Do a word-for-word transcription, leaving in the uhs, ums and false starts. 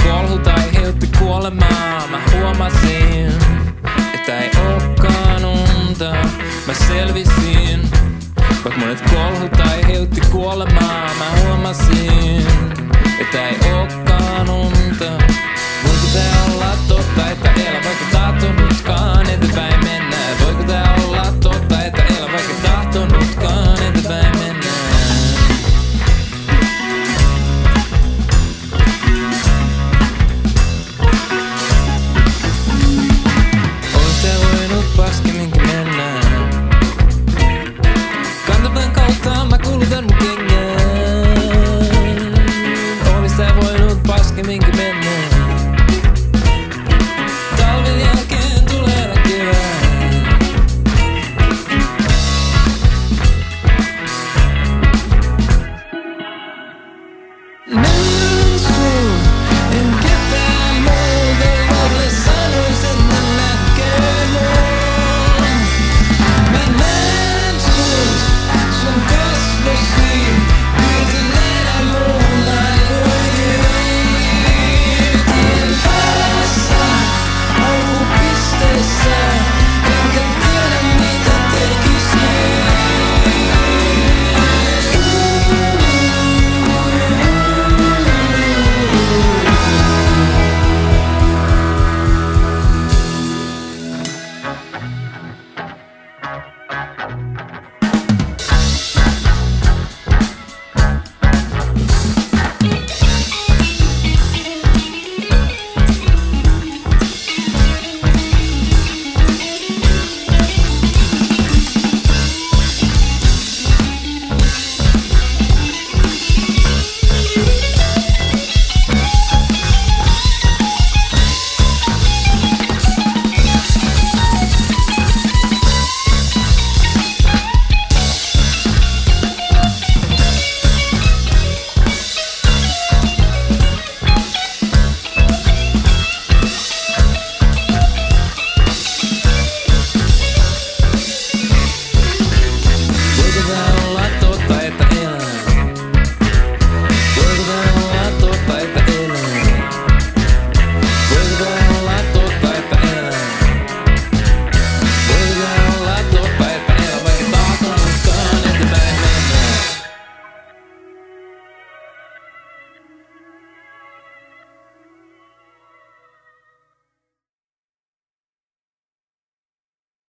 kolhut aiheutti kuolemaa. Mä huomasin, että ei ookaan unta. Mä selvisin, vaik monet kolhut aiheutti kuolemaa. Mä huomasin, että ei ookaan unta. Voiko tää olla totta, että elä vaikka tahtonutkaan eteenpäin mennä? Voiko tää olla totta, että elä vaikka tahtonutkaan eteenpäin mennä? Olis tää voinut paskemminkin mennä? Kantapäin kautta mä kulutan mun kengän. Olis tää voinut paskemminkin mennä?